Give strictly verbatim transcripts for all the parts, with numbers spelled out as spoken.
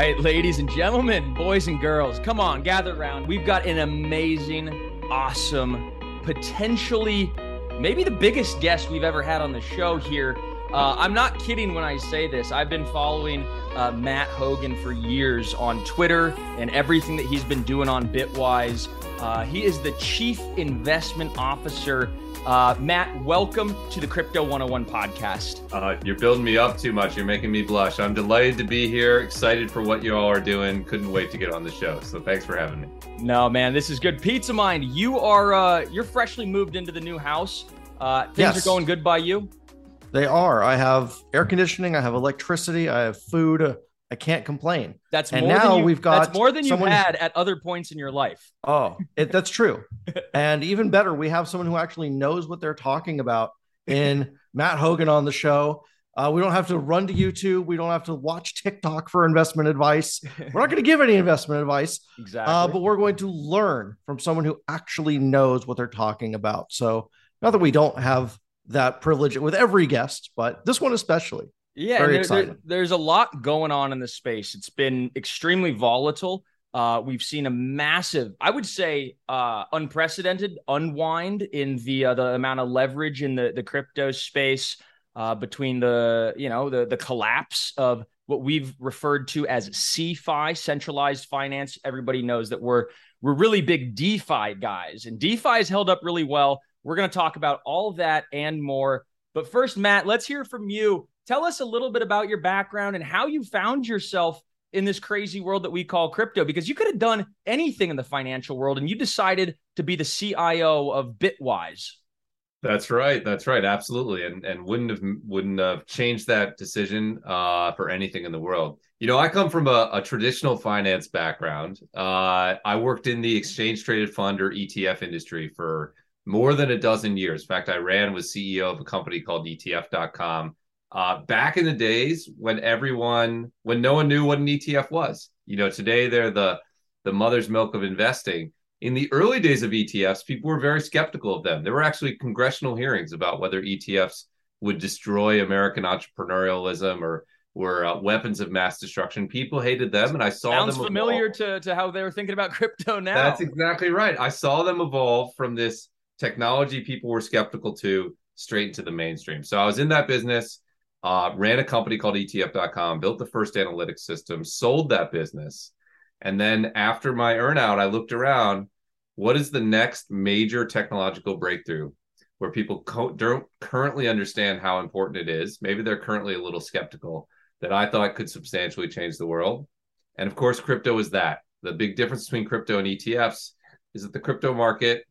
right, ladies and gentlemen, boys and girls, come on, gather around. We've got an amazing, awesome, potentially maybe the biggest guest we've ever had on the show here. Uh, I'm not kidding when I say this. I've been following uh, Matt Hougan for years on Twitter and everything that he's been doing on Bitwise. Uh, he is the Chief Investment Officer. Uh, Matt, welcome to the Crypto one oh one podcast. Uh, you're building me up too much. You're making me blush. I'm delighted to be here, excited for what you all are doing. Couldn't wait to get on the show. So thanks for having me. No, man, this is good. Pizza Mind, you are uh, you're freshly moved into the new house. Uh, things Yes. are going good by you? They are. I have air conditioning. I have electricity. I have food. I can't complain. That's And more now than you, we've got that's more than you've someone- had at other points in your life. Oh, it, that's true. And even better, we have someone who actually knows what they're talking about in Matt Hougan on the show. Uh, we don't have to run to YouTube. We don't have to watch TikTok for investment advice. We're not going to give any investment advice, Exactly. uh, but we're going to learn from someone who actually knows what they're talking about. So not that we don't have that privilege with every guest, but this one especially. Yeah, Very there- exciting. there- there's a lot going on in the space. It's been extremely volatile. Uh, we've seen a massive, I would say, uh, unprecedented unwind in the uh, the amount of leverage in the the crypto space uh, between the you know the the collapse of what we've referred to as C F I, centralized finance. Everybody knows that we're we're really big DeFi guys, and DeFi has held up really well. We're going to talk about all of that and more. But first, Matt, let's hear from you. Tell us a little bit about your background and how you found yourself in this crazy world that we call crypto, because you could have done anything in the financial world and you decided to be the C I O of Bitwise. That's right. That's right. Absolutely. And and wouldn't have wouldn't have changed that decision uh, for anything in the world. You know, I come from a, a traditional finance background. Uh, I worked in the exchange traded fund or E T F industry for more than a dozen years. In fact, I ran was C E O of a company called E T F dot com. Uh, back in the days when everyone, when no one knew what an E T F was. You know, today they're the the mother's milk of investing. In the early days of E T Fs, people were very skeptical of them. There were actually congressional hearings about whether E T Fs would destroy American entrepreneurialism or were uh, weapons of mass destruction. People hated them, and I saw Sounds them familiar evolve. to, to how they were thinking about crypto now. That's exactly right. I saw them evolve from this technology people were skeptical to straight into the mainstream. So I was in that business. Uh, ran a company called E T F dot com, built the first analytics system, sold that business. And then after my earnout, I looked around, what is the next major technological breakthrough where people co- don't currently understand how important it is? Maybe they're currently a little skeptical, that I thought could substantially change the world. And of course, crypto is that. The big difference between crypto and E T Fs is that the crypto market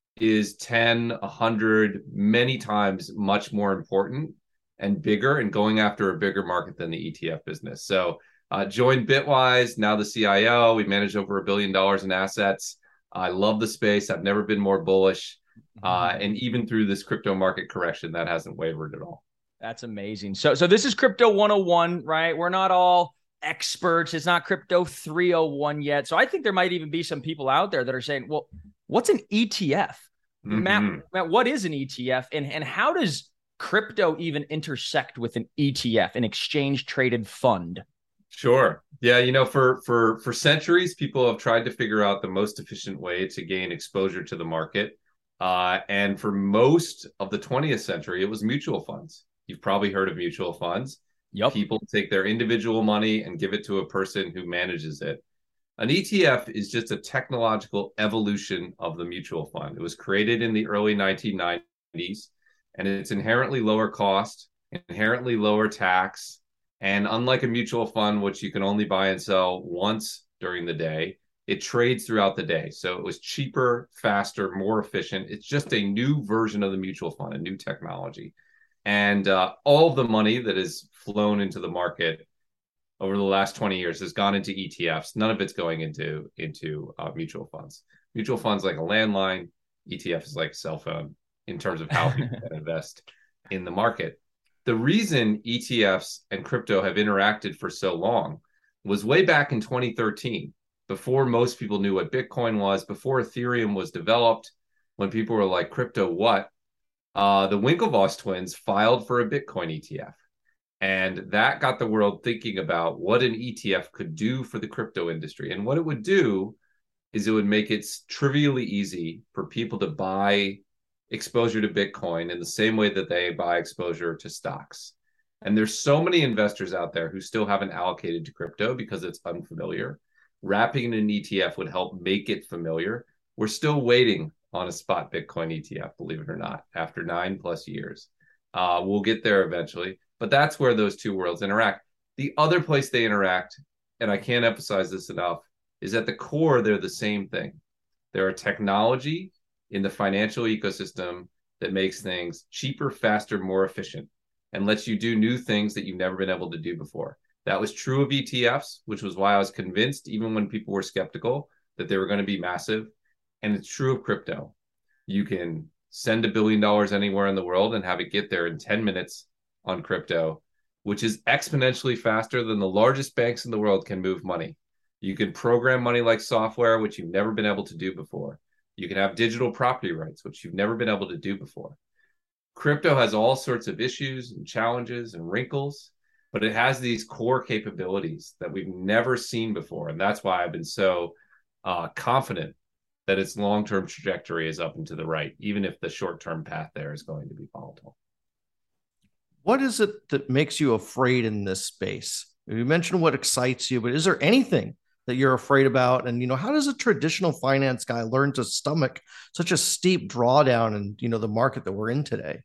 is ten, one hundred, many times much more important and bigger and going after a bigger market than the E T F business. So uh, joined Bitwise, now the C I O. We manage over a billion dollars in assets. I love the space. I've never been more bullish. Uh, and even through this crypto market correction, that hasn't wavered at all. That's amazing. So, so this is Crypto one oh one, right? We're not all experts. It's not Crypto three oh one yet. So I think there might even be some people out there that are saying, well, what's an E T F? Mm-hmm. Matt, Matt, what is an E T F? And, and how does crypto even intersect with an E T F, an exchange traded fund? Sure. Yeah, you know, for for for centuries, people have tried to figure out the most efficient way to gain exposure to the market. Uh, and for most of the twentieth century, it was mutual funds. You've probably heard of mutual funds. Yep. People take their individual money and give it to a person who manages it. An E T F is just a technological evolution of the mutual fund. It was created in the early nineteen nineties, and it's inherently lower cost, inherently lower tax. And unlike a mutual fund, which you can only buy and sell once during the day, it trades throughout the day. So it was cheaper, faster, more efficient. It's just a new version of the mutual fund, a new technology. And uh, all of the money that has flown into the market over the last twenty years has gone into E T Fs. None of it's going into, into uh, mutual funds. Mutual funds like a landline, E T F is like a cell phone in terms of how people can invest in the market. The reason E T Fs and crypto have interacted for so long was way back in twenty thirteen, before most people knew what Bitcoin was, before Ethereum was developed, when people were like, crypto what? Uh, the Winklevoss twins filed for a Bitcoin E T F. And that got the world thinking about what an E T F could do for the crypto industry. And what it would do is it would make it trivially easy for people to buy exposure to Bitcoin in the same way that they buy exposure to stocks. And there's so many investors out there who still haven't allocated to crypto because it's unfamiliar. Wrapping in an E T F would help make it familiar. We're still waiting on a spot Bitcoin E T F, believe it or not, after nine plus years. Uh, we'll get there eventually, but that's where those two worlds interact. The other place they interact, and I can't emphasize this enough, is at the core, they're the same thing. They're a technology in the financial ecosystem that makes things cheaper, faster, more efficient, and lets you do new things that you've never been able to do before. That was true of E T Fs, which was why I was convinced, even when people were skeptical, that they were going to be massive. And it's true of crypto. You can send a billion dollars anywhere in the world and have it get there in ten minutes on crypto, which is exponentially faster than the largest banks in the world can move money. You can program money like software, which you've never been able to do before. You can have digital property rights, which you've never been able to do before. Crypto has all sorts of issues and challenges and wrinkles, but it has these core capabilities that we've never seen before. And that's why I've been so uh, confident that its long-term trajectory is up and to the right, even if the short-term path there is going to be volatile. What is it that makes you afraid in this space? You mentioned what excites you, but is there anything that you're afraid about? And, you know, how does a traditional finance guy learn to stomach such a steep drawdown in, you know, the market that we're in today?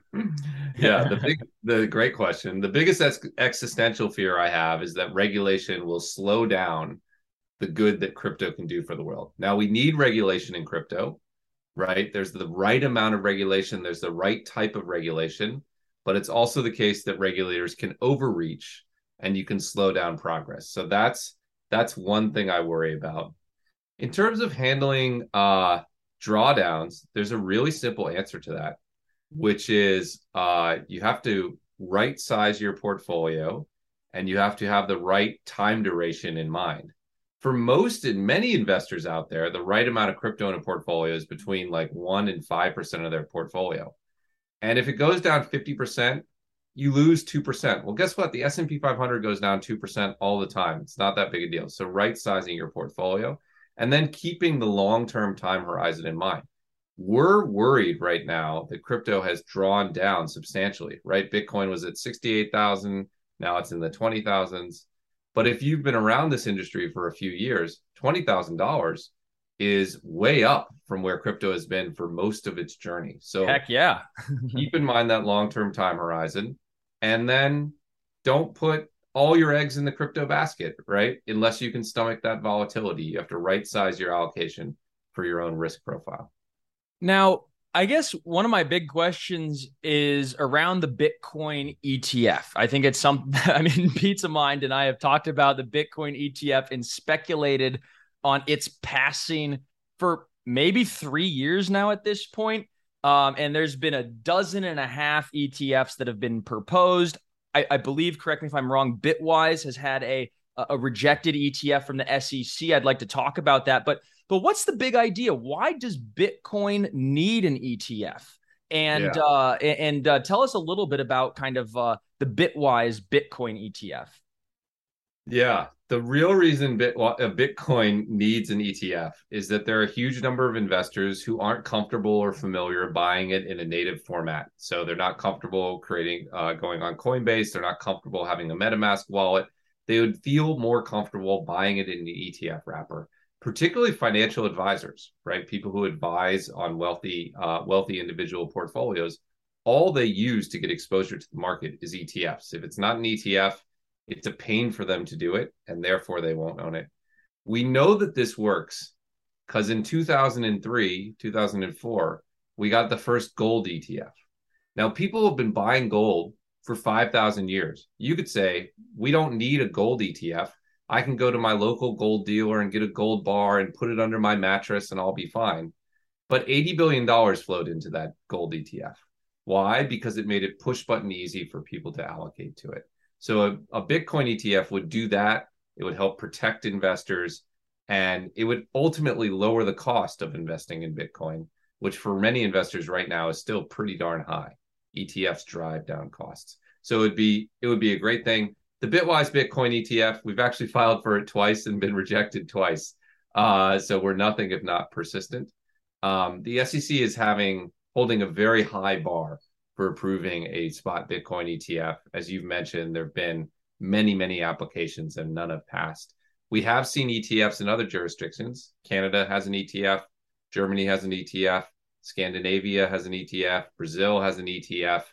Yeah, the big, the great question. The biggest ex- existential fear I have is that regulation will slow down the good that crypto can do for the world. Now, we need regulation in crypto, right? There's the right amount of regulation. There's the right type of regulation, but it's also the case that regulators can overreach and you can slow down progress. So that's That's one thing I worry about. In terms of handling uh, drawdowns, there's a really simple answer to that, which is uh, you have to right size your portfolio and you have to have the right time duration in mind. For most and many investors out there, the right amount of crypto in a portfolio is between like one and five percent of their portfolio. And if it goes down fifty percent, you lose two percent. Well, guess what? The S and P five hundred goes down two percent all the time. It's not that big a deal. So right sizing your portfolio and then keeping the long-term time horizon in mind. We're worried right now that crypto has drawn down substantially, right? Bitcoin was at sixty-eight thousand. Now it's in the twenty thousands. But if you've been around this industry for a few years, twenty thousand dollars is way up from where crypto has been for most of its journey. So heck yeah. Keep in mind that long-term time horizon. And then don't put all your eggs in the crypto basket, right? Unless you can stomach that volatility. You have to right size your allocation for your own risk profile. Now, I guess one of my big questions is around the Bitcoin E T F. I think it's something, I mean, Pizza Mind and I have talked about the Bitcoin E T F and speculated on its passing for maybe three years now at this point. Um, and there's been a dozen and a half E T Fs that have been proposed. I, I believe, correct me if I'm wrong, Bitwise has had a, a rejected E T F from the S E C. I'd like to talk about that. But but what's the big idea? Why does Bitcoin need an E T F? And yeah. uh, and uh, tell us a little bit about kind of uh, the Bitwise Bitcoin E T F. Yeah, the real reason Bit, uh, Bitcoin needs an E T F is that there are a huge number of investors who aren't comfortable or familiar buying it in a native format. So they're not comfortable creating, uh, going on Coinbase. They're not comfortable having a MetaMask wallet. They would feel more comfortable buying it in the E T F wrapper, particularly financial advisors, right? People who advise on wealthy, uh, wealthy individual portfolios. All they use to get exposure to the market is E T Fs. If it's not an E T F, it's a pain for them to do it, and therefore they won't own it. We know that this works because in two thousand three, two thousand four, we got the first gold E T F. Now, people have been buying gold for five thousand years. You could say, we don't need a gold E T F. I can go to my local gold dealer and get a gold bar and put it under my mattress and I'll be fine. But eighty billion dollars flowed into that gold E T F. Why? Because it made it push button easy for people to allocate to it. So a, a Bitcoin E T F would do that. It would help protect investors, and it would ultimately lower the cost of investing in Bitcoin, which for many investors right now is still pretty darn high. E T Fs drive down costs. So it'd be it would be a great thing. The Bitwise Bitcoin E T F, we've actually filed for it twice and been rejected twice. Uh, so we're nothing if not persistent. Um, the S E C is having holding a very high bar for approving a spot Bitcoin E T F. As you've mentioned, there have been many, many applications and none have passed. We have seen E T Fs in other jurisdictions. Canada has an E T F. Germany has an E T F. Scandinavia has an E T F. Brazil has an E T F.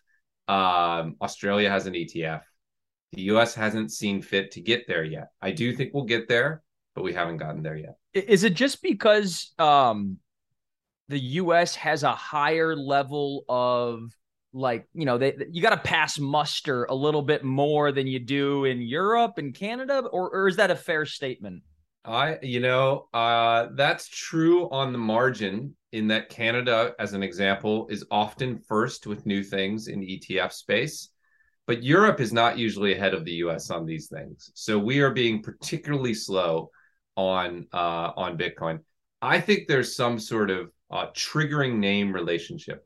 Um, Australia has an E T F. The U S hasn't seen fit to get there yet. I do think we'll get there, but we haven't gotten there yet. Is it just because um, the U S has a higher level of, like, you know, they you got to pass muster a little bit more than you do in Europe and Canada, or, or is that a fair statement? I, you know, uh, that's true on the margin, in that Canada, as an example, is often first with new things in E T F space, but Europe is not usually ahead of the U S on these things. So we are being particularly slow on uh, on Bitcoin. I think there's some sort of uh, triggering name relationship.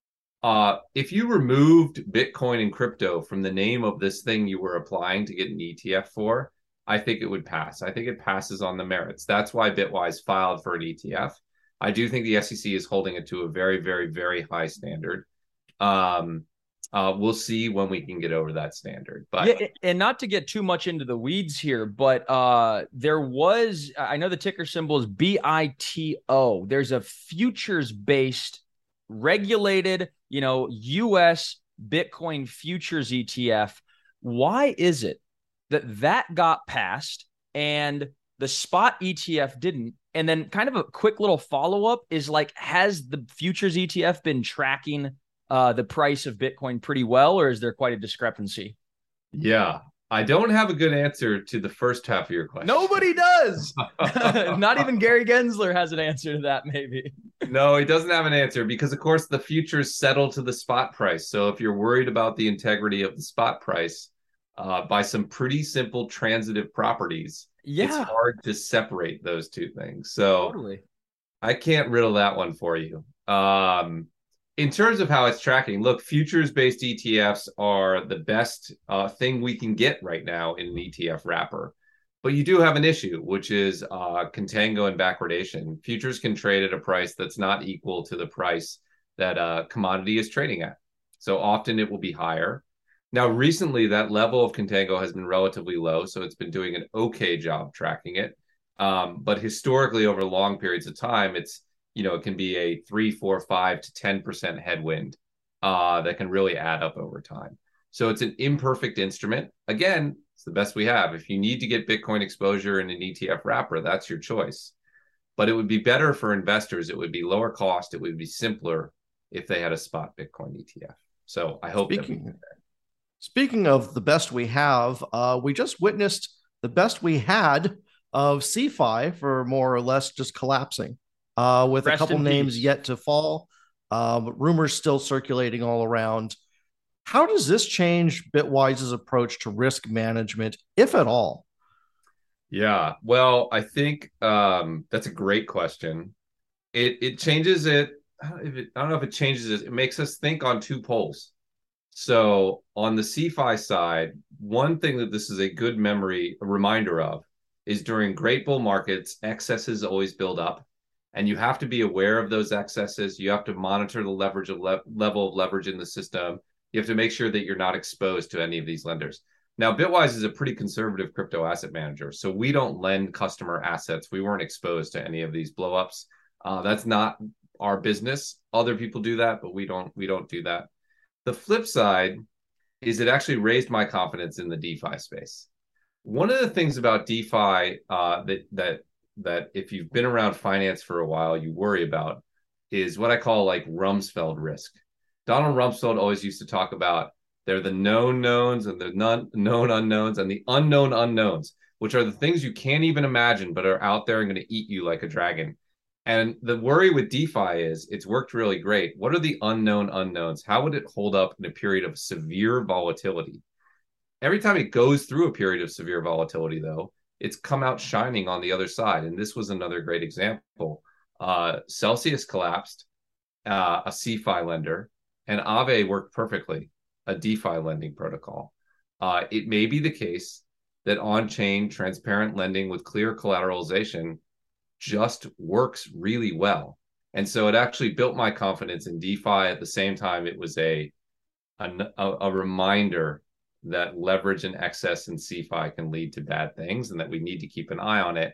Uh, if you removed Bitcoin and crypto from the name of this thing you were applying to get an E T F for, I think it would pass. I think it passes on the merits. That's why Bitwise filed for an E T F. I do think the S E C is holding it to a very, very, very high standard. Um, uh, we'll see when we can get over that standard. But yeah, and not to get too much into the weeds here, but uh, there was, I know the ticker symbol is B I T O. There's a futures-based regulated, you know, U S Bitcoin futures E T F. Why is it that that got passed and the spot E T F didn't? And then kind of a quick little follow-up is, like, has the futures E T F been tracking uh, the price of Bitcoin pretty well, or is there quite a discrepancy? Yeah, I don't have a good answer to the first half of your question. Nobody does. Not even Gary Gensler has an answer to that, maybe. No, he doesn't have an answer because, of course, the futures settle to the spot price. So if you're worried about the integrity of the spot price, uh, by some pretty simple transitive properties, yeah, it's hard to separate those two things. So totally. I can't riddle that one for you. Um, in terms of how it's tracking, look, futures-based E T Fs are the best uh, thing we can get right now in an E T F wrapper. But you do have an issue, which is uh, contango and backwardation. Futures can trade at a price that's not equal to the price that a commodity is trading at. So often it will be higher. Now, recently, that level of contango has been relatively low, so it's been doing an okay job tracking it. Um, but historically, over long periods of time, it's, you know, it can be a three, four, five to ten percent headwind uh, that can really add up over time. So it's an imperfect instrument. Again, it's the best we have. If you need to get Bitcoin exposure in an E T F wrapper, that's your choice. But it would be better for investors. It would be lower cost. It would be simpler if they had a spot Bitcoin E T F. So I hope Speaking, that speaking of the best we have, uh, we just witnessed the best we had of C F I for more or less just collapsing, uh, with Rest a couple names peace. yet to fall. Um, rumors still circulating all around. How does this change Bitwise's approach to risk management, if at all? Yeah, well, I think um, that's a great question. It it changes it. I don't, if it. I don't know if it changes it. It makes us think on two poles. So on the C F I side, one thing that this is a good memory, a reminder of, is during great bull markets, excesses always build up. And you have to be aware of those excesses. You have to monitor the leverage of le- level of leverage in the system. You have to make sure that you're not exposed to any of these lenders. Now, Bitwise is a pretty conservative crypto asset manager, so we don't lend customer assets. We weren't exposed to any of these blowups. Uh, that's not our business. Other people do that, but we don't. We don't do that. The flip side is it actually raised my confidence in the DeFi space. One of the things about DeFi uh, that that that if you've been around finance for a while, you worry about is what I call like Rumsfeld risk. Donald Rumsfeld always used to talk about they're the known knowns and the non- known unknowns and the unknown unknowns, which are the things you can't even imagine, but are out there and going to eat you like a dragon. And the worry with DeFi is it's worked really great. What are the unknown unknowns? How would it hold up in a period of severe volatility? Every time it goes through a period of severe volatility, though, it's come out shining on the other side. And this was another great example. Uh, Celsius collapsed, uh, a C F I lender, and Aave worked perfectly. a DeFi lending protocol. Uh, it may be the case that on-chain transparent lending with clear collateralization just works really well. And so it actually built my confidence in DeFi. At the same time, it was a, a, a reminder that leverage and excess in CeFi can lead to bad things and that we need to keep an eye on it.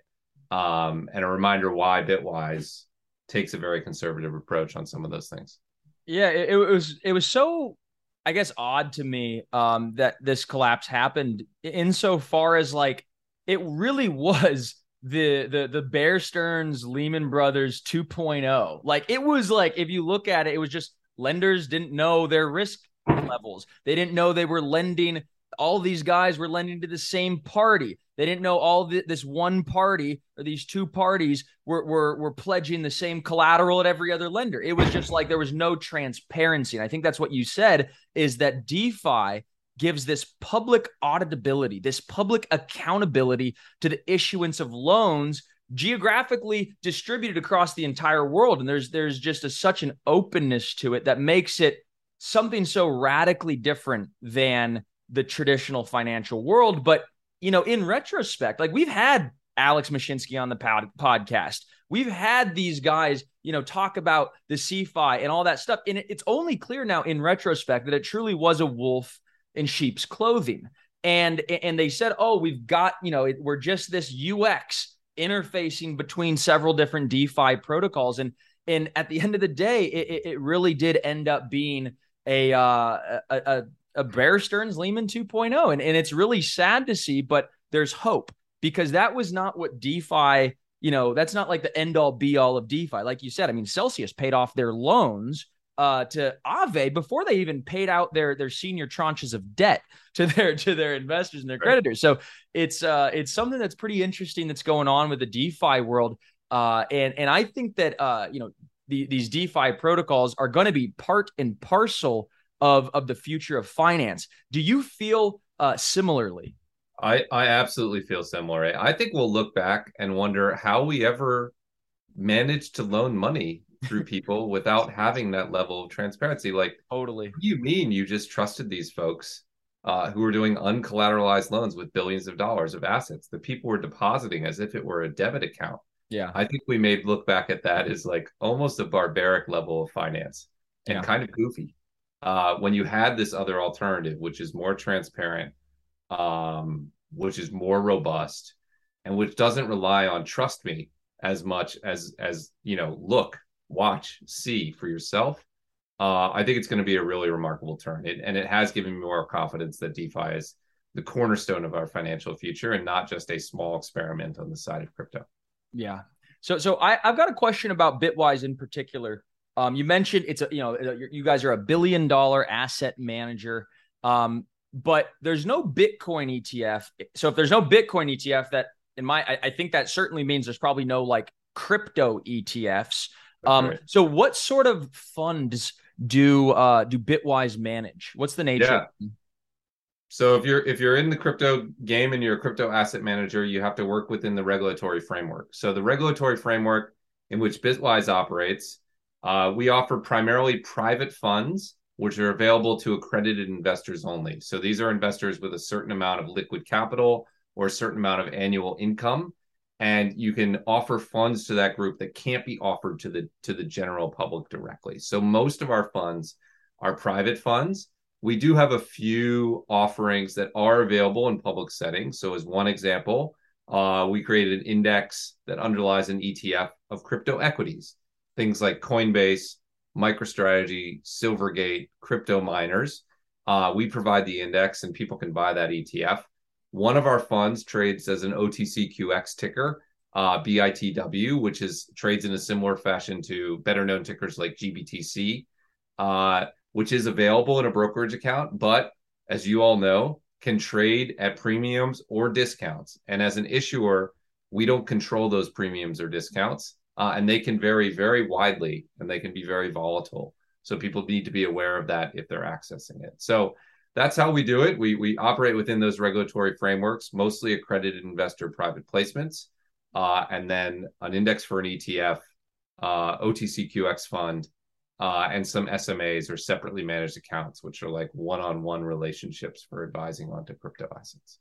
Um, and a reminder why Bitwise takes a very conservative approach on some of those things. Yeah, it, it was it was so, I guess, odd to me um, that this collapse happened insofar as like it really was the the the Bear Stearns Lehman Brothers two point oh. Like it was like, if you look at it, it was just lenders didn't know their risk levels. They didn't know they were lending. All these guys were lending to the same party. They didn't know all the, this one party or these two parties were, were, were pledging the same collateral at every other lender. It was just like there was no transparency. And I think that's what you said, is that DeFi gives this public auditability, this public accountability to the issuance of loans geographically distributed across the entire world. And there's there's just a, such an openness to it that makes it something so radically different than the traditional financial world. But, you know, in retrospect, like we've had Alex Mashinsky on the pod- podcast. We've had these guys, you know, talk about the CeFi and all that stuff. And it's only clear now in retrospect that it truly was a wolf in sheep's clothing. And, and they said, oh, we've got, you know, it, we're just this U X interfacing between several different DeFi protocols. And, and at the end of the day, it, it really did end up being a, uh, a, a, a Bear Stearns Lehman two point oh. And, and it's really sad to see, but there's hope, because that was not what DeFi, you know, that's not like the end all be all of DeFi. Like you said, I mean, Celsius paid off their loans uh, to Aave before they even paid out their, their senior tranches of debt to their, to their investors and their creditors. So it's, uh, it's something that's pretty interesting that's going on with the DeFi world. Uh, and, and I think that, uh, you know, the, these DeFi protocols are going to be part and parcel of, of the future of finance. Do you feel uh, similarly? I, I absolutely feel similar. I think we'll look back and wonder how we ever managed to loan money through people without having that level of transparency. Like, totally. What do you mean you just trusted these folks uh, who were doing uncollateralized loans with billions of dollars of assets that people were depositing as if it were a debit account? Yeah. I think we may look back at that as like almost a barbaric level of finance and yeah. kind of goofy. Uh, when you had this other alternative, which is more transparent, um, which is more robust, and which doesn't rely on trust me as much as, as you know, look, watch, see for yourself. Uh, I think it's going to be a really remarkable turn. It, and it has given me more confidence that DeFi is the cornerstone of our financial future and not just a small experiment on the side of crypto. Yeah. So, so I, I've got a question about Bitwise in particular. Um, you mentioned it's a, you know, you guys are a billion dollar asset manager, um, but there's no Bitcoin E T F. So if there's no Bitcoin E T F, that in my, I, I think that certainly means there's probably no like crypto E T Fs. Um, right. So what sort of funds do, uh, do Bitwise manage? What's the nature? Yeah. So if you're, if you're in the crypto game and you're a crypto asset manager, you have to work within the regulatory framework. So the regulatory framework in which Bitwise operates, Uh, we offer primarily private funds, which are available to accredited investors only. So these are investors with a certain amount of liquid capital or a certain amount of annual income. And you can offer funds to that group that can't be offered to the, to the general public directly. So most of our funds are private funds. We do have a few offerings that are available in public settings. So as one example, uh, we created an index that underlies an E T F of crypto equities. Things like Coinbase, MicroStrategy, Silvergate, crypto miners. Uh, we provide the index and people can buy that E T F. One of our funds trades as an O T C Q X ticker, uh, B I T W, which is trades in a similar fashion to better known tickers like G B T C, uh, which is available in a brokerage account, but as you all know, can trade at premiums or discounts. And as an issuer, we don't control those premiums or discounts. Uh, and they can vary very widely and they can be very volatile. So people need to be aware of that if they're accessing it. So that's how we do it. We, we operate within those regulatory frameworks, mostly accredited investor private placements, uh, and then an index for an E T F, uh, O T C Q X fund, uh, and some S M As or separately managed accounts, which are like one-on-one relationships for advising onto crypto assets.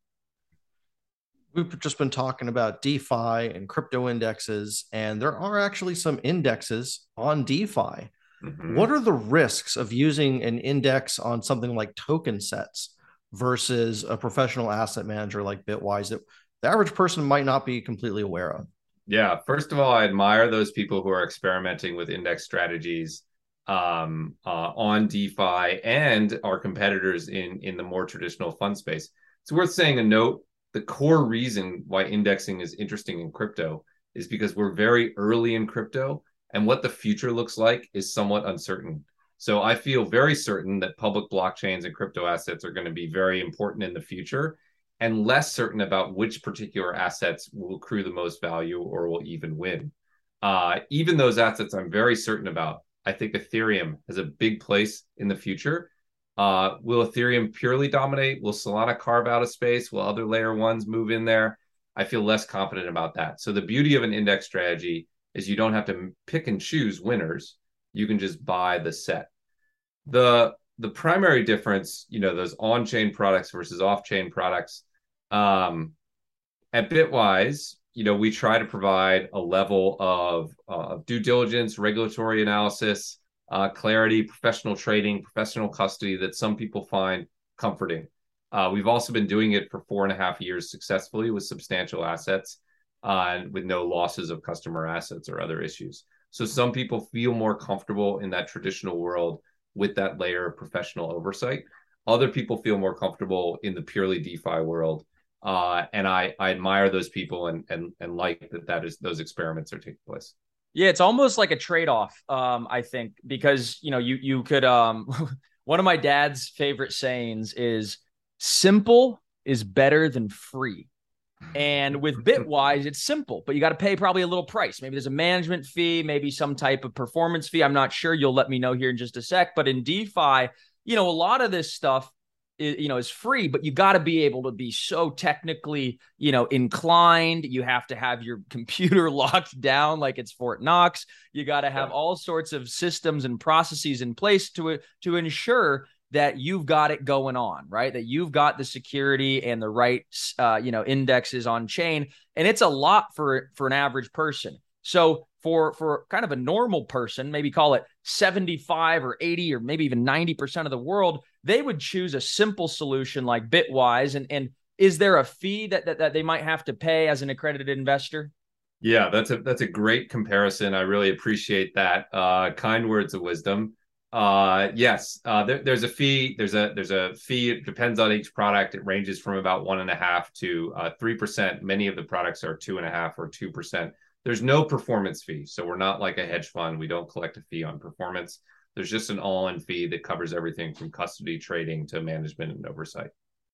We've just been talking about DeFi and crypto indexes, and there are actually some indexes on DeFi. Mm-hmm. What are the risks of using an index on something like token sets versus a professional asset manager like Bitwise that the average person might not be completely aware of? Yeah, first of all, I admire those people who are experimenting with index strategies um, uh, on DeFi and our competitors in, in the more traditional fund space. It's worth saying a note, the core reason why indexing is interesting in crypto is because we're very early in crypto, and what the future looks like is somewhat uncertain. So I feel very certain that public blockchains and crypto assets are going to be very important in the future, and less certain about which particular assets will accrue the most value or will even win. Uh, even those assets I'm very certain about. I think Ethereum has a big place in the future. Uh, will Ethereum purely dominate? Will Solana carve out a space? Will other layer ones move in there? I feel less confident about that. So the beauty of an index strategy is you don't have to pick and choose winners. You can just buy the set. The, the primary difference, you know, those on-chain products versus off-chain products, um, at Bitwise, you know, we try to provide a level of uh, due diligence, regulatory analysis, uh, clarity, professional trading, professional custody that some people find comforting. Uh, we've also been doing it for four and a half years successfully with substantial assets uh, and with no losses of customer assets or other issues. So some people feel more comfortable in that traditional world with that layer of professional oversight. Other people feel more comfortable in the purely DeFi world. Uh, and I, I admire those people and, and, and like that, that is those experiments are taking place. Yeah, it's almost like a trade-off, um, I think, because, you know, you, you could, um, one of my dad's favorite sayings is simple is better than free. And with Bitwise, it's simple, but you got to pay probably a little price. Maybe there's a management fee, maybe some type of performance fee. I'm not sure. You'll let me know here in just a sec. But in DeFi, you know, a lot of this stuff, is, you know, is free, but you got to be able to be so technically, you know, inclined. You have to have your computer locked down like it's Fort Knox. You got to have yeah. all sorts of systems and processes in place to to ensure that you've got it going on, right? That you've got the security and the right, uh, you know, indexes on chain. And it's a lot for, for an average person. So for, for kind of a normal person, maybe call it seventy-five or eighty, or maybe even ninety percent of the world, they would choose a simple solution like Bitwise. And, and is there a fee that, that, that they might have to pay as an accredited investor? Yeah, that's a, that's a great comparison. I really appreciate that. Uh, kind words of wisdom. Uh, yes, uh, there, there's a fee. There's a there's a fee. It depends on each product. It ranges from about one and a half to uh, three percent. Many of the products are two and a half or two percent. There's no performance fee, so we're not like a hedge fund. We don't collect a fee on performance. There's just an all-in fee that covers everything from custody, trading to management and oversight.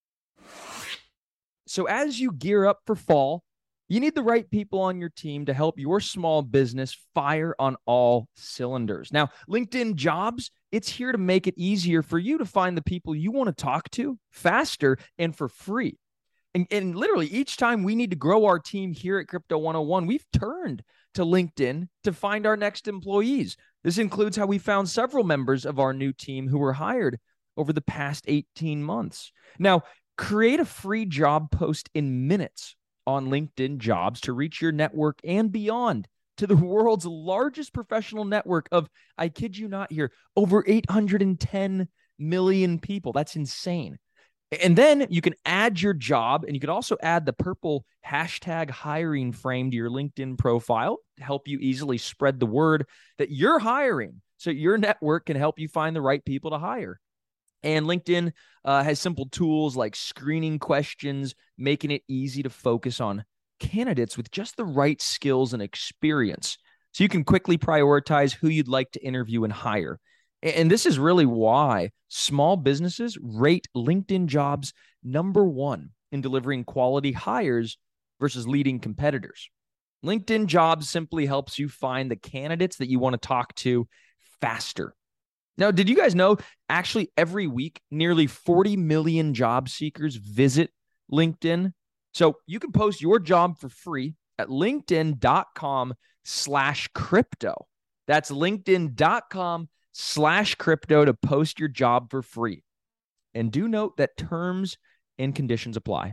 So as you gear up for fall, you need the right people on your team to help your small business fire on all cylinders. Now, LinkedIn Jobs, it's here to make it easier for you to find the people you want to talk to faster and for free. And, and literally each time we need to grow our team here at Crypto one oh one, we've turned to LinkedIn to find our next employees. This includes how we found several members of our new team who were hired over the past eighteen months. Now, create a free job post in minutes on LinkedIn Jobs to reach your network and beyond to the world's largest professional network of, I kid you not here, over eight hundred ten million people. That's insane. And then you can add your job, and you can also add the purple hashtag hiring frame to your LinkedIn profile to help you easily spread the word that you're hiring so your network can help you find the right people to hire. And LinkedIn uh, has simple tools like screening questions, making it easy to focus on candidates with just the right skills and experience. So you can quickly prioritize who you'd like to interview and hire. And this is really why small businesses rate LinkedIn Jobs number one in delivering quality hires versus leading competitors. LinkedIn Jobs simply helps you find the candidates that you want to talk to faster. Now, did you guys know actually every week, nearly forty million job seekers visit LinkedIn? So you can post your job for free at linkedin.com slash crypto. That's linkedin.com slash crypto to post your job for free. And do note that terms and conditions apply.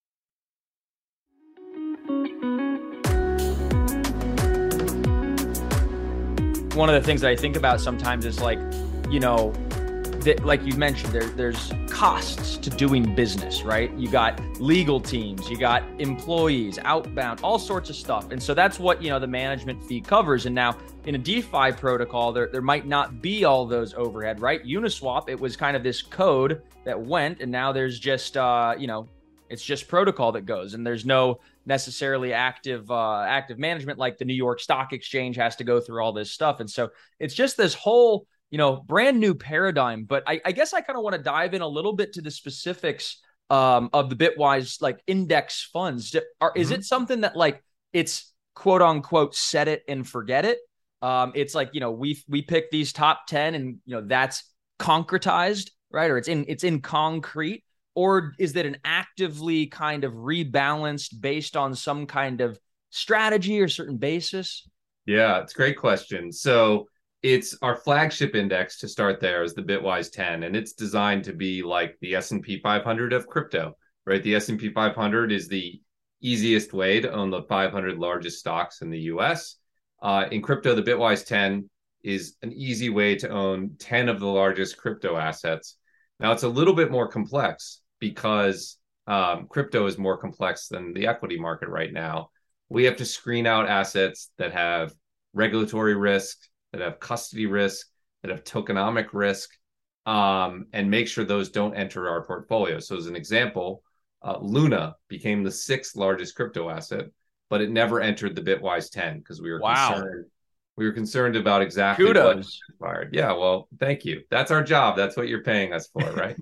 One of the things that I think about sometimes is like, you know, that, like you mentioned, there, there's costs to doing business, right? You got legal teams, you got employees, outbound, all sorts of stuff. And so that's what, you know, the management fee covers. And now in a DeFi protocol, there, there might not be all those overhead, right? Uniswap, it was kind of this code that went, and now there's just, uh, you know, it's just protocol that goes, and there's no necessarily active uh, active management like the New York Stock Exchange has to go through all this stuff. And so it's just this whole, you know, brand new paradigm. But I, I guess I kind of want to dive in a little bit to the specifics um, of the Bitwise like index funds. Are, is mm-hmm. it something that like it's quote unquote set it and forget it? Um, it's like, you know, we we pick these top ten and, you know, that's concretized, right? Or it's in it's in concrete. Or is that an actively kind of rebalanced based on some kind of strategy or certain basis? Yeah, it's a great question. So it's our flagship index, to start there, is the Bitwise ten, and it's designed to be like the S and P five hundred of crypto, right? The S and P five hundred is the easiest way to own the five hundred largest stocks in the U S. Uh, in crypto, the Bitwise ten is an easy way to own ten of the largest crypto assets. Now, it's a little bit more complex because um, crypto is more complex than the equity market right now. We have to screen out assets that have regulatory risk, that have custody risk, that have tokenomic risk, um, and make sure those don't enter our portfolio. So as an example, uh, Luna became the sixth largest crypto asset, but it never entered the Bitwise ten because we were wow. concerned. We were concerned about exactly Kudos. what was required. Yeah, well, thank you. That's our job. That's what you're paying us for, right?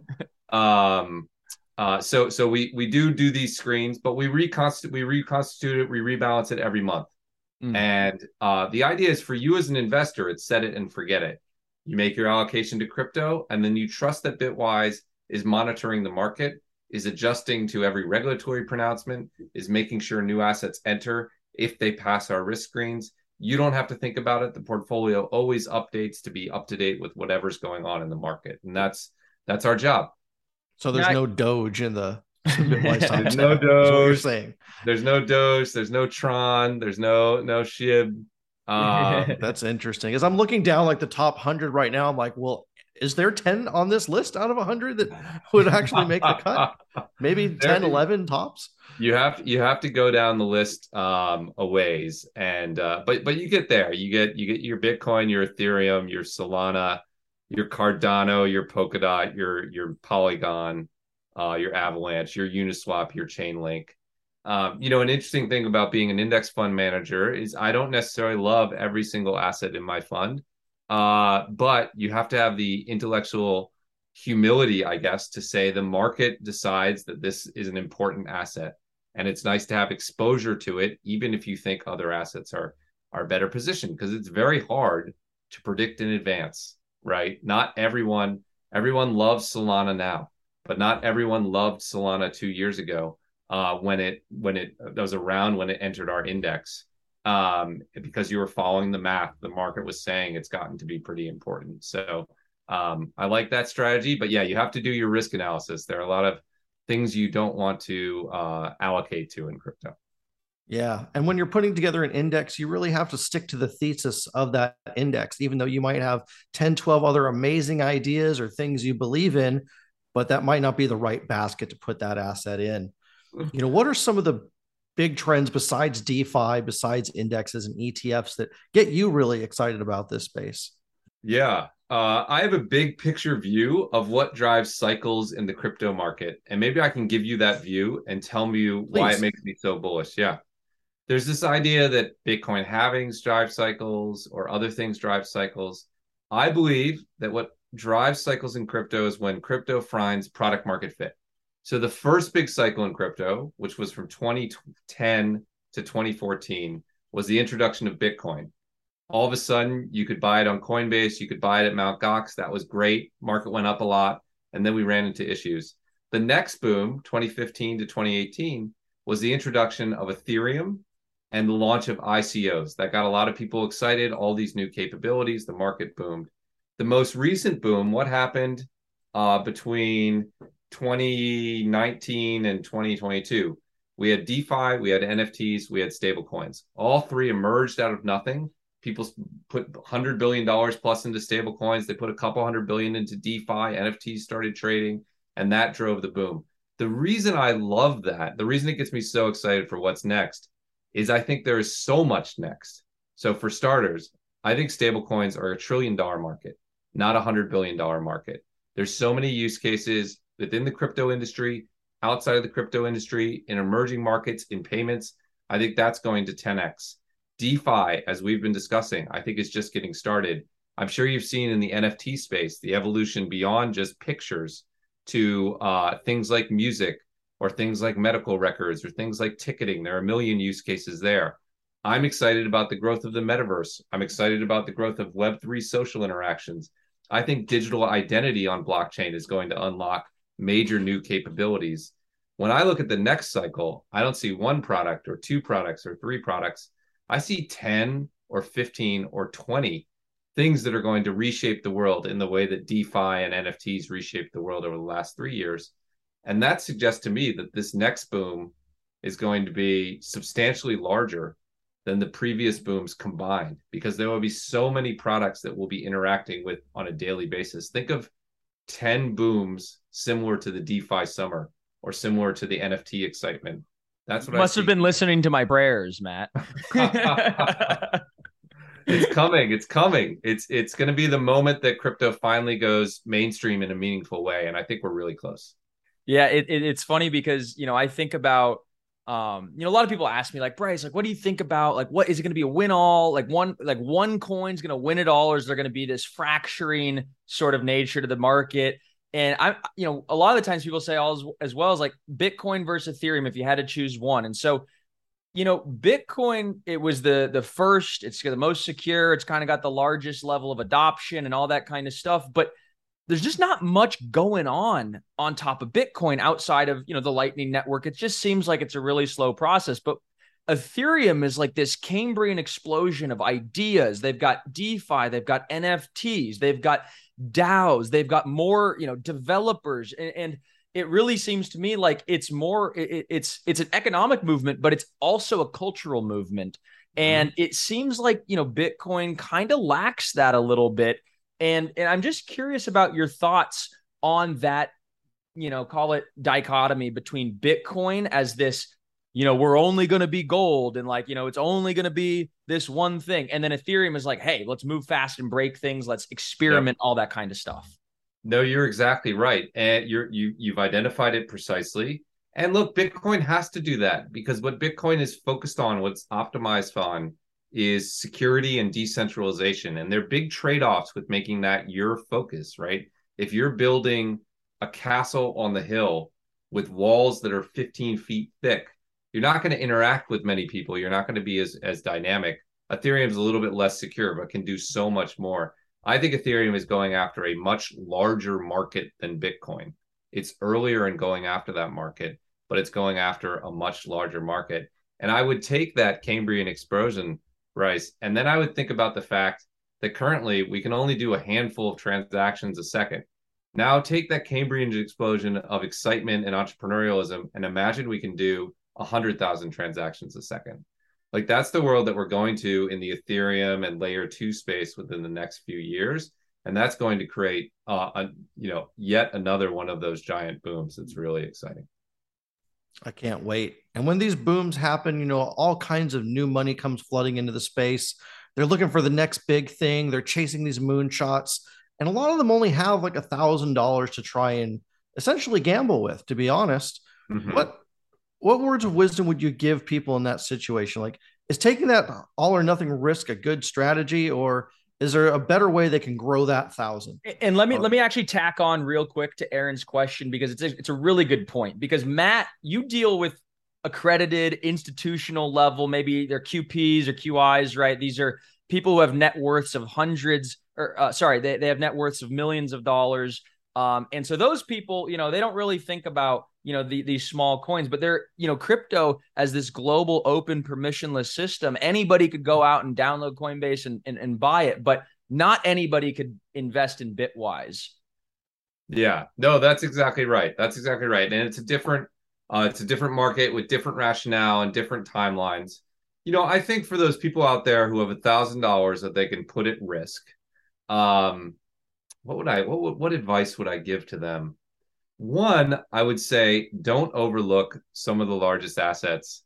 um, uh, so so we we do do these screens, but we reconstitute we reconstitute it, we rebalance it every month. Mm. And uh, the idea is for you as an investor, it's set it and forget it. You make your allocation to crypto, and then you trust that Bitwise is monitoring the market, is adjusting to every regulatory pronouncement, is making sure new assets enter if they pass our risk screens. You don't have to think about it. The portfolio always updates to be up to date with whatever's going on in the market. And that's that's our job. So there's now, no Doge in the Bitwise top There's no Doge. That's what you're saying. There's no Doge. There's no Tron. There's no no Shib. Um, that's interesting. As I'm looking down like the top one hundred right now, I'm like, well, is there ten on this list out of one hundred that would actually make the cut? Maybe ten, eleven tops? You have you have to go down the list um, a ways, and uh, but but you get there. You get you get your Bitcoin, your Ethereum, your Solana, your Cardano, your Polkadot, your your Polygon, uh, your Avalanche, your Uniswap, your Chainlink. Um, you know, an interesting thing about being an index fund manager is I don't necessarily love every single asset in my fund, uh, but you have to have the intellectual humility, I guess, to say the market decides that this is an important asset. And it's nice to have exposure to it, even if you think other assets are are better positioned, because it's very hard to predict in advance, right? Not everyone, everyone loves Solana now, but not everyone loved Solana two years ago uh, when it when it was around when it entered our index, um, because you were following the math. The market was saying it's gotten to be pretty important. So um, I like that strategy, but yeah, you have to do your risk analysis. There are a lot of things you don't want to uh, allocate to in crypto. Yeah. And when you're putting together an index, you really have to stick to the thesis of that index, even though you might have ten, twelve other amazing ideas or things you believe in, but that might not be the right basket to put that asset in. You know, what are some of the big trends besides DeFi, besides indexes and E T Fs that get you really excited about this space? Yeah. Uh, I have a big picture view of what drives cycles in the crypto market. And maybe I can give you that view and tell you Please. Why it makes me so bullish. Yeah. There's this idea that Bitcoin halvings drive cycles or other things drive cycles. I believe that what drives cycles in crypto is when crypto finds product market fit. So the first big cycle in crypto, which was from twenty ten to twenty fourteen, was the introduction of Bitcoin. All of a sudden, you could buy it on Coinbase. You could buy it at Mt. Gox. That was great. Market went up a lot. And then we ran into issues. The next boom, twenty fifteen to twenty eighteen, was the introduction of Ethereum and the launch of I C Os. That got a lot of people excited, all these new capabilities. The market boomed. The most recent boom, what happened uh, between twenty nineteen and twenty twenty-two? We had DeFi, we had N F Ts, we had stablecoins. All three emerged out of nothing. People put one hundred billion dollars plus into stablecoins. They put a couple hundred billion into DeFi. N F Ts started trading, and that drove the boom. The reason I love that, the reason it gets me so excited for what's next, is I think there is so much next. So for starters, I think stablecoins are a trillion dollar market, not a hundred billion dollar market. There's so many use cases within the crypto industry, outside of the crypto industry, in emerging markets, in payments. I think that's going to ten X. DeFi, as we've been discussing, I think is just getting started. I'm sure you've seen in the N F T space, the evolution beyond just pictures to uh, things like music or things like medical records or things like ticketing. There are a million use cases there. I'm excited about the growth of the metaverse. I'm excited about the growth of Web three social interactions. I think digital identity on blockchain is going to unlock major new capabilities. When I look at the next cycle, I don't see one product or two products or three products. I see ten or fifteen or twenty things that are going to reshape the world in the way that DeFi and N F Ts reshaped the world over the last three years. And that suggests to me that this next boom is going to be substantially larger than the previous booms combined, because there will be so many products that we'll be interacting with on a daily basis. Think of ten booms similar to the DeFi summer or similar to the N F T excitement. That's what you must I have been listening to my prayers, Matt. It's coming. It's coming. It's it's going to be the moment that crypto finally goes mainstream in a meaningful way, and I think we're really close. Yeah, it, it it's funny because, you know, I think about, um, you know, a lot of people ask me like, Bryce, like, what do you think about, like, what is it going to be a win all? Like one, like one coin's going to win it all, or is there going to be this fracturing sort of nature to the market? And I, you know, a lot of the times people say all as, as well as like Bitcoin versus Ethereum, if you had to choose one. And so, you know, Bitcoin, it was the the first, it's the most secure, it's kind of got the largest level of adoption and all that kind of stuff. But there's just not much going on on top of Bitcoin outside of, you know, the Lightning Network. It just seems like it's a really slow process. But Ethereum is like this Cambrian explosion of ideas. They've got DeFi, they've got N F Ts, they've got DAOs, they've got more, you know, developers. And, and it really seems to me like it's more, it, it's, it's an economic movement, but it's also a cultural movement. And mm-hmm. it seems like, you know, Bitcoin kind of lacks that a little bit. And, and I'm just curious about your thoughts on that, you know, call it dichotomy between Bitcoin as this, you know, we're only going to be gold and like, you know, it's only going to be this one thing. And then Ethereum is like, hey, let's move fast and break things. Let's experiment, yep. all that kind of stuff. No, you're exactly right. And you're, you, you've identified it precisely. And look, Bitcoin has to do that because what Bitcoin is focused on, what's optimized on, is security and decentralization. And there are big trade-offs with making that your focus, right? If you're building a castle on the hill with walls that are fifteen feet thick, you're not going to interact with many people. You're not going to be as, as dynamic. Ethereum is a little bit less secure, but can do so much more. I think Ethereum is going after a much larger market than Bitcoin. It's earlier in going after that market, but it's going after a much larger market. And I would take that Cambrian explosion, Bryce, and then I would think about the fact that currently we can only do a handful of transactions a second. Now take that Cambrian explosion of excitement and entrepreneurialism and imagine we can do one hundred thousand transactions a second. Like that's the world that we're going to in the Ethereum and layer two space within the next few years. And that's going to create, uh, a, you know, yet another one of those giant booms. It's really exciting. I can't wait. And when these booms happen, you know, all kinds of new money comes flooding into the space. They're looking for the next big thing. They're chasing these moonshots. And a lot of them only have like a thousand dollars to try and essentially gamble with, to be honest. Mm-hmm. What what words of wisdom would you give people in that situation? Like, is taking that all or nothing risk a good strategy, or is there a better way they can grow that thousand? And let me let me actually tack on real quick to Aaron's question, because it's a, it's a really good point. Because Matt, you deal with accredited institutional level, maybe they're Q Ps or Q Is, right? These are people who have net worths of hundreds, or uh, sorry, they, they have net worths of millions of dollars. Um, and so those people, you know, they don't really think about, you know, the, these small coins, but they're, you know, crypto as this global open permissionless system. Anybody could go out and download Coinbase and, and, and buy it. But not anybody could invest in Bitwise. Yeah, no, that's exactly right. That's exactly right. And it's a different, uh, it's a different market with different rationale and different timelines. You know, I think for those people out there who have a thousand dollars that they can put at risk, um, what would I, what, what advice would I give to them? One, I would say don't overlook some of the largest assets.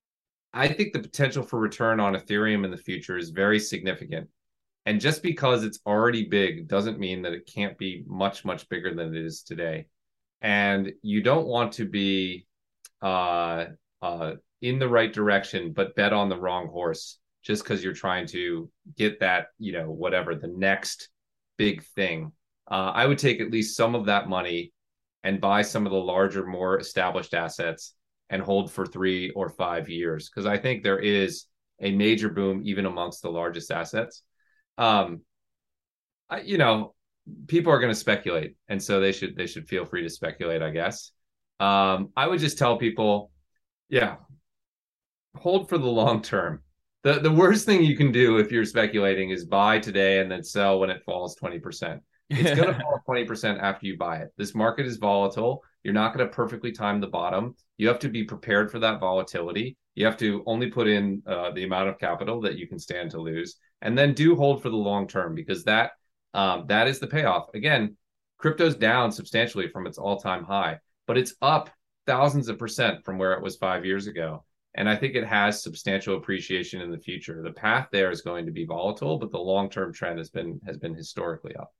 I think the potential for return on Ethereum in the future is very significant. And just because it's already big doesn't mean that it can't be much, much bigger than it is today. And you don't want to be uh, uh, in the right direction, but bet on the wrong horse just because you're trying to get that, you know, whatever, the next big thing. Uh, I would take at least some of that money and buy some of the larger, more established assets and hold for three or five years. Because I think there is a major boom even amongst the largest assets. Um, I, you know, people are going to speculate, and so they should they should feel free to speculate, I guess. Um, I would just tell people, yeah, hold for the long term. The the worst thing you can do if you're speculating is buy today and then sell when it falls twenty percent. It's going to fall twenty percent after you buy it. This market is volatile. You're not going to perfectly time the bottom. You have to be prepared for that volatility. You have to only put in uh, the amount of capital that you can stand to lose, and then do hold for the long term, because that um, that is the payoff. Again, crypto's down substantially from its all-time high, but it's up thousands of percent from where it was five years ago. And I think it has substantial appreciation in the future. The path there is going to be volatile, but the long-term trend has been has been historically up.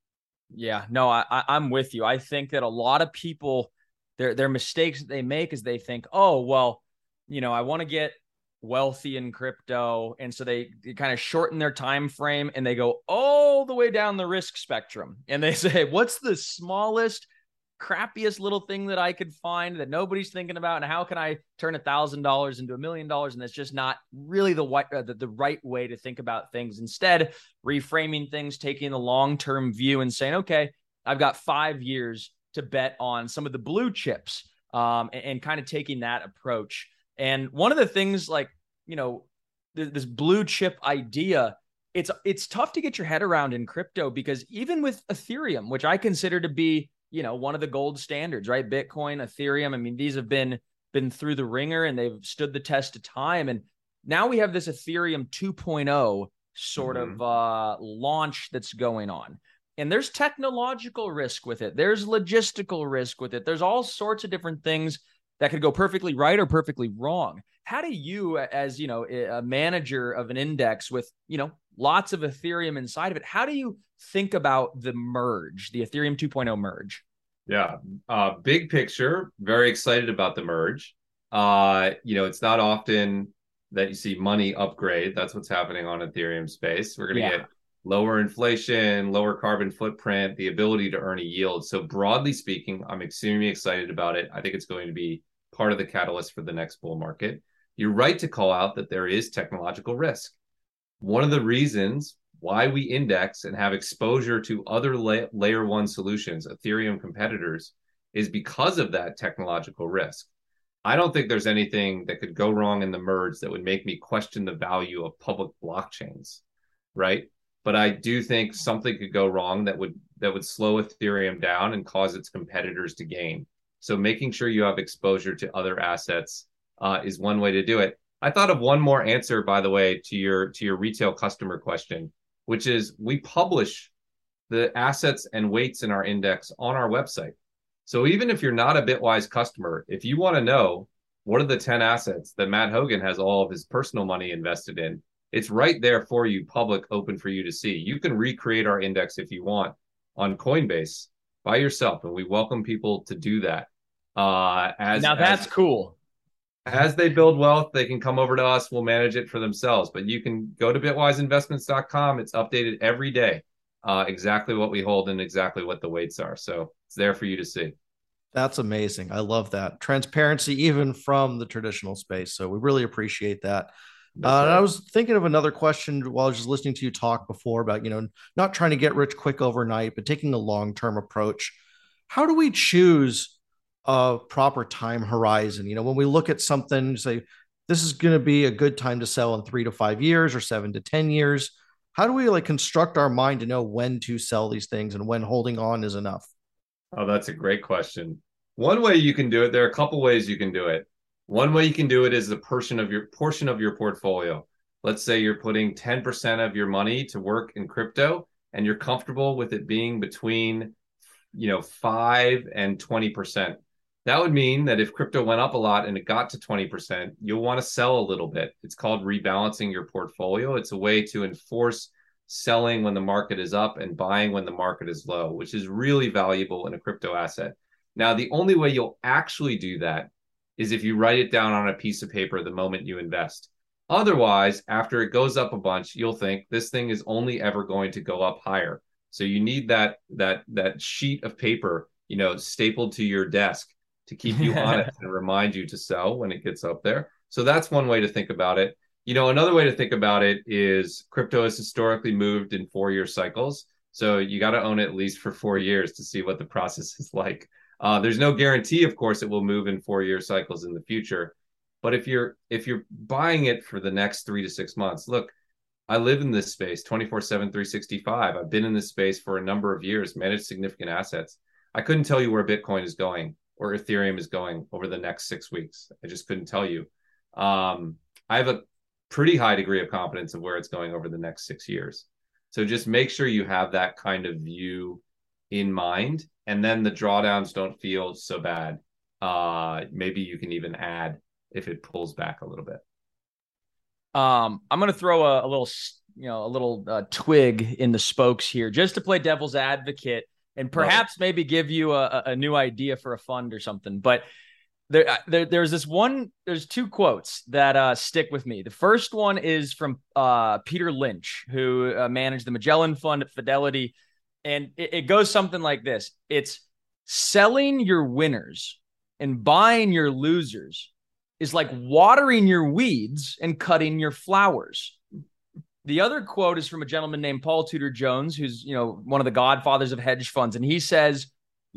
Yeah, no, I, I'm with you. I think that a lot of people, their their mistakes that they make is they think, oh, well, you know, I want to get wealthy in crypto. And so they, they kind of shorten their time frame and they go all the way down the risk spectrum. And they say, what's the smallest, crappiest little thing that I could find that nobody's thinking about? And how can I turn a thousand dollars into a million dollars? And that's just not really the, uh, the, the right way to think about things. Instead, reframing things, taking the long-term view and saying, okay, I've got five years to bet on some of the blue chips, um, and, and kind of taking that approach. And one of the things, like, you know, th- this blue chip idea, it's it's tough to get your head around in crypto, because even with Ethereum, which I consider to be, you know, one of the gold standards, right? Bitcoin, Ethereum, I mean, these have been been through the ringer and they've stood the test of time. And now we have this Ethereum two point oh sort mm-hmm. of uh, launch that's going on. And there's technological risk with it. There's logistical risk with it. There's all sorts of different things that could go perfectly right or perfectly wrong. How do you, as, you know, a manager of an index with, you know, lots of Ethereum inside of it, how do you think about the merge, the Ethereum two point oh merge? Yeah, uh, big picture, very excited about the merge. Uh, you know, it's not often that you see money upgrade. That's what's happening on Ethereum space. We're going to yeah. get lower inflation, lower carbon footprint, the ability to earn a yield. So broadly speaking, I'm extremely excited about it. I think it's going to be part of the catalyst for the next bull market. You're right to call out that there is technological risk. One of the reasons why we index and have exposure to other la- layer one solutions, Ethereum competitors, is because of that technological risk. I don't think there's anything that could go wrong in the merge that would make me question the value of public blockchains, right? But I do think something could go wrong that would that would slow Ethereum down and cause its competitors to gain. So making sure you have exposure to other assets uh, is one way to do it. I thought of one more answer, by the way, to your to your retail customer question, which is we publish the assets and weights in our index on our website. So even if you're not a Bitwise customer, if you want to know what are the ten assets that Matt Hougan has all of his personal money invested in, it's right there for you, public, open for you to see. You can recreate our index if you want on Coinbase by yourself, and we welcome people to do that. Uh, as now that's as, cool. As they build wealth, they can come over to us. We'll manage it for themselves. But you can go to bitwise investments dot com. It's updated every day, uh, exactly what we hold and exactly what the weights are. So it's there for you to see. That's amazing. I love that. Transparency, even from the traditional space. So we really appreciate that. Uh, right. And I was thinking of another question while I was just listening to you talk before about, you know, not trying to get rich quick overnight, but taking a long-term approach. How do we choose a proper time horizon? You know, when we look at something, say, this is going to be a good time to sell in three to five years or seven to ten years. how do we like construct our mind to know when to sell these things and when holding on is enough? Oh, that's a great question. One way you can do it, there are a couple ways you can do it. One way you can do it is a portion of your portion of your portfolio. Let's say you're putting ten percent of your money to work in crypto and you're comfortable with it being between, you know, five and twenty percent. That would mean that if crypto went up a lot and it got to twenty percent, you'll want to sell a little bit. It's called rebalancing your portfolio. It's a way to enforce selling when the market is up and buying when the market is low, which is really valuable in a crypto asset. Now, the only way you'll actually do that is if you write it down on a piece of paper the moment you invest. Otherwise, after it goes up a bunch, you'll think this thing is only ever going to go up higher. So you need that that that sheet of paper, you know, stapled to your desk to keep you honest and remind you to sell when it gets up there. So that's one way to think about it. You know, another way to think about it is crypto has historically moved in four-year cycles. So you got to own it at least for four years to see what the process is like. Uh, there's no guarantee, of course, it will move in four-year cycles in the future. But if you're if you're buying it for the next three to six months, look, I live in this space twenty-four seven, three sixty-five. I've been in this space for a number of years, managed significant assets. I couldn't tell you where Bitcoin is going or Ethereum is going over the next six weeks. I just couldn't tell you. Um, I have a pretty high degree of confidence of where it's going over the next six years. So just make sure you have that kind of view in mind, and then the drawdowns don't feel so bad. Uh, maybe you can even add if it pulls back a little bit. Um, I'm going to throw a, a little, you know, a little uh, twig in the spokes here just to play devil's advocate and perhaps maybe give you a, a new idea for a fund or something. But there, there there's this one, there's two quotes that uh, stick with me. The first one is from uh, Peter Lynch, who uh, managed the Magellan Fund at Fidelity. And it, it goes something like this. It's selling your winners and buying your losers is like watering your weeds and cutting your flowers. The other quote is from a gentleman named Paul Tudor Jones, who's, you know, one of the godfathers of hedge funds. And he says,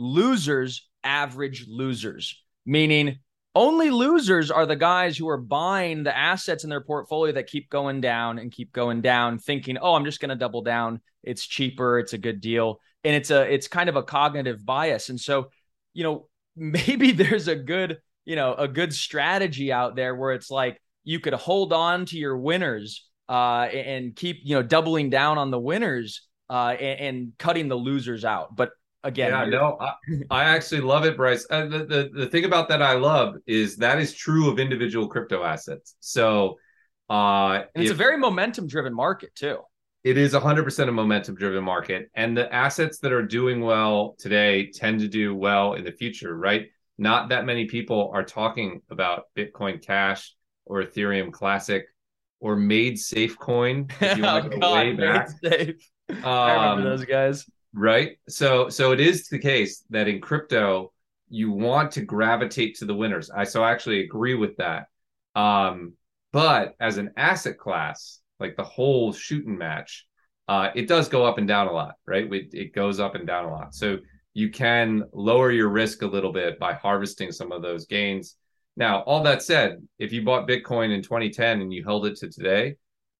losers average losers, meaning only losers are the guys who are buying the assets in their portfolio that keep going down and keep going down, thinking, oh, I'm just going to double down. It's cheaper. It's a good deal. And it's a, it's kind of a cognitive bias. And so, you know, maybe there's a good, you know, a good strategy out there where it's like you could hold on to your winners uh, and keep, you know, doubling down on the winners uh, and, and cutting the losers out. But again, yeah, no, I, I actually love it, Bryce. Uh, the, the the thing about that I love is that is true of individual crypto assets. So uh, and it's if, a very momentum driven market too. It is one hundred percent a momentum driven market, and the assets that are doing well today tend to do well in the future, right? Not that many people are talking about Bitcoin Cash or Ethereum Classic or Made Safe Coin. If you want to oh, go God, way back. Safe. Um, I remember those guys. Right. So so it is the case that in crypto, you want to gravitate to the winners. I so I actually agree with that. Um, but as an asset class, like the whole shooting match, uh, it does go up and down a lot, right? It, it goes up and down a lot. So you can lower your risk a little bit by harvesting some of those gains. Now, all that said, if you bought Bitcoin in twenty ten and you held it to today,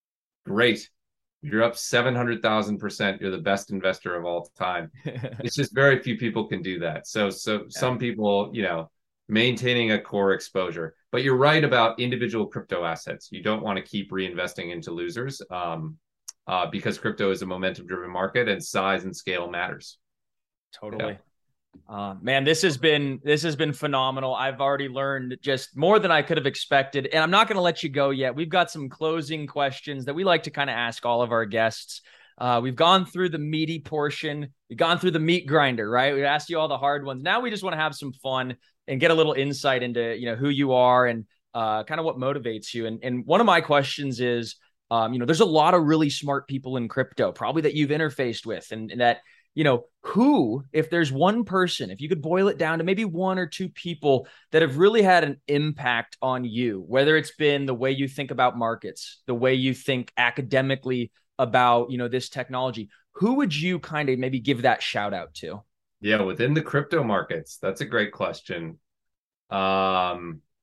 great. You're up seven hundred thousand percent. You're the best investor of all time. It's just very few people can do that. So, so yeah. Some people, you know, maintaining a core exposure. But you're right about individual crypto assets. You don't want to keep reinvesting into losers um, uh, because crypto is a momentum-driven market and size and scale matters. Totally. Yeah. Uh, man, this has been this has been phenomenal. I've already learned just more than I could have expected, and I'm not going to let you go yet. We've got some closing questions that we like to kind of ask all of our guests. Uh, we've gone through the meaty portion. We've gone through the meat grinder, right? We asked you all the hard ones. Now we just want to have some fun and get a little insight into, you know, who you are and uh, kind of what motivates you. And, and one of my questions is, um, you know, there's a lot of really smart people in crypto, probably that you've interfaced with, and, and that, you know, who, if there's one person, if you could boil it down to maybe one or two people that have really had an impact on you, whether it's been the way you think about markets, the way you think academically about, you know, this technology, who would you kind of maybe give that shout out to? Yeah, within the crypto markets, that's a great question. Um,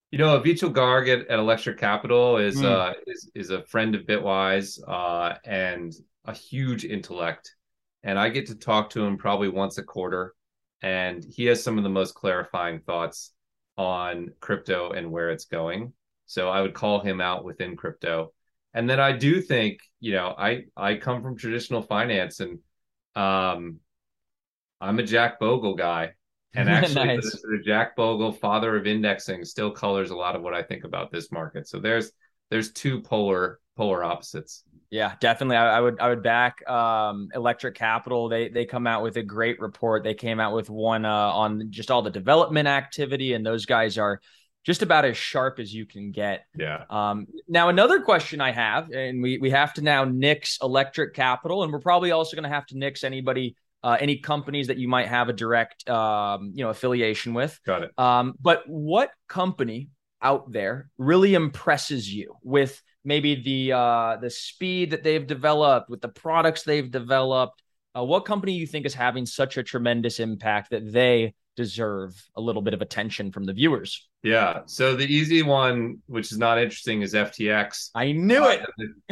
You know, Avichal Garg at, at Electric Capital is Mm. uh is is a friend of Bitwise uh and a huge intellect. And I get to talk to him probably once a quarter. And he has some of the most clarifying thoughts on crypto and where it's going. So I would call him out within crypto. And then I do think, you know, I I come from traditional finance and um I'm a Jack Bogle guy. And actually, the, Nice. the Jack Bogle, father of indexing, still colors a lot of what I think about this market. So there's there's two polar polar opposites. Yeah, definitely. I, I would I would back um, Electric Capital. They they come out with a great report. They came out with one uh, on just all the development activity, and those guys are just about as sharp as you can get. Yeah. Um, now, another question I have, and we we have to now nix Electric Capital, and we're probably also going to have to nix anybody, uh, any companies that you might have a direct, um, you know, affiliation with. Got it. Um, but what company out there really impresses you with maybe the uh, the speed that they've developed, with the products they've developed? Uh, what company you think is having such a tremendous impact that they deserve a little bit of attention from the viewers? Yeah. So the easy one, which is not interesting, is F T X. I knew it.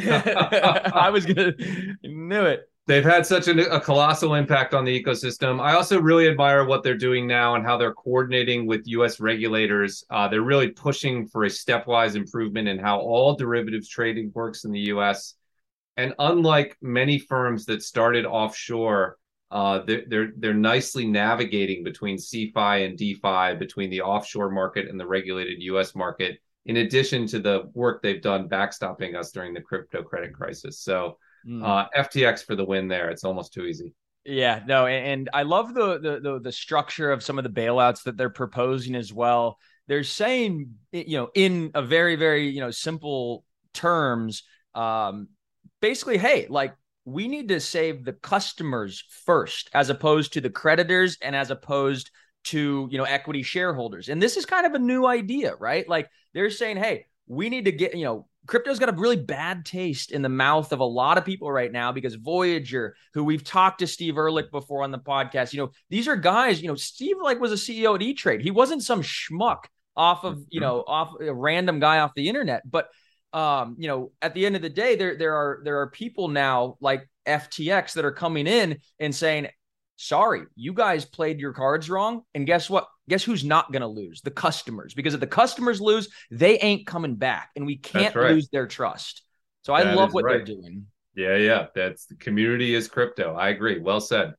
I was gonna knew it. They've had such a, a colossal impact on the ecosystem. I also really admire what they're doing now and how they're coordinating with U S regulators. Uh, they're really pushing for a stepwise improvement in how all derivatives trading works in the U S. And unlike many firms that started offshore, uh, they're, they're they're nicely navigating between CeFi and DeFi, between the offshore market and the regulated U S market, in addition to the work they've done backstopping us during the crypto credit crisis. So Mm. uh, F T X for the win there. It's almost too easy. Yeah, no, and, and I love the, the the the structure of some of the bailouts that they're proposing as well. They're saying, you know, in a very, very, you know, simple terms, um, basically, hey, like we need to save the customers first, as opposed to the creditors and as opposed to, you know, equity shareholders. And this is kind of a new idea, right? Like they're saying, hey, we need to get, you know, crypto's got a really bad taste in the mouth of a lot of people right now because Voyager, who we've talked to Steve Ehrlich before on the podcast, you know, these are guys, you know, Steve like was a C E O at E-Trade. He wasn't some schmuck off of, you know, off a random guy off the internet. But, um, you know, at the end of the day, there, there are, there are people now like F T X that are coming in and saying, sorry, you guys played your cards wrong. And guess what? Guess who's not going to lose? The customers. Because if the customers lose, they ain't coming back. And we can't right. lose their trust. So I That love is what right. they're doing. Yeah, yeah. That's the community is crypto. I agree. Well said.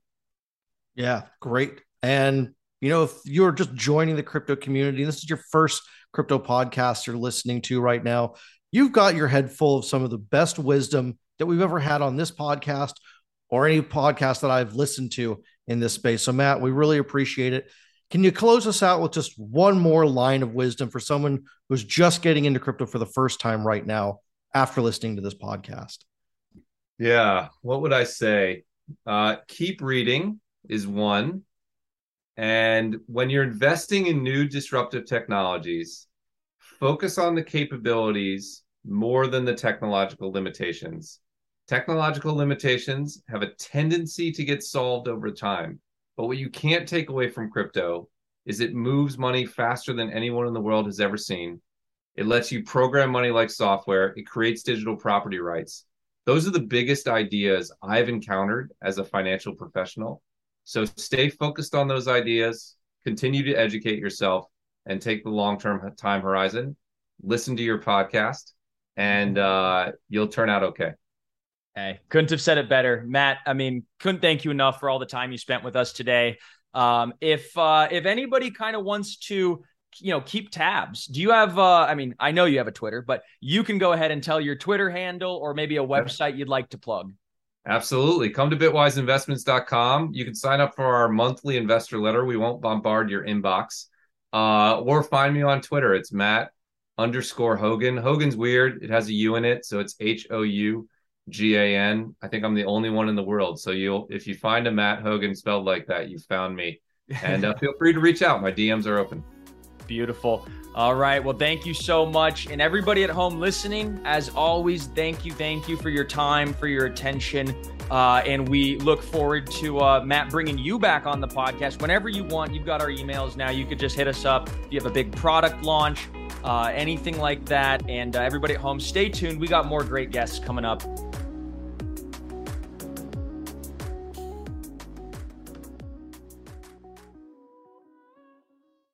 Yeah, great. And, you know, if you're just joining the crypto community, this is your first crypto podcast you're listening to right now, you've got your head full of some of the best wisdom that we've ever had on this podcast or any podcast that I've listened to in this space. So, Matt, we really appreciate it. Can you close us out with just one more line of wisdom for someone who's just getting into crypto for the first time right now after listening to this podcast? Yeah. What would I say? Uh, keep reading is one. And when you're investing in new disruptive technologies, focus on the capabilities more than the technological limitations. Technological limitations have a tendency to get solved over time. But what you can't take away from crypto is it moves money faster than anyone in the world has ever seen. It lets you program money like software. It creates digital property rights. Those are the biggest ideas I've encountered as a financial professional. So stay focused on those ideas, continue to educate yourself, and take the long-term time horizon. Listen to your podcast, and uh, you'll turn out okay. Hey, couldn't have said it better, Matt. I mean, couldn't thank you enough for all the time you spent with us today. Um, if uh, if anybody kind of wants to, you know, keep tabs, do you have? Uh, I mean, I know you have a Twitter, but you can go ahead and tell your Twitter handle or maybe a website you'd like to plug. Absolutely. Come to bitwise investments dot com. You can sign up for our monthly investor letter. We won't bombard your inbox. Uh, or find me on Twitter. It's Matt underscore Hougan. Hogan's weird. It has a U in it, so it's H O U. G A N. I think I'm the only one in the world. So you'll, if you find a Matt Hougan spelled like that, you found me. And uh, feel free to reach out. My D Ms are open. Beautiful. All right. Well, thank you so much. And everybody at home listening, as always, thank you. Thank you for your time, for your attention. Uh, and we look forward to uh, Matt bringing you back on the podcast whenever you want. You've got our emails now. You could just hit us up if you have a big product launch, uh, anything like that. And uh, everybody at home, stay tuned. We got more great guests coming up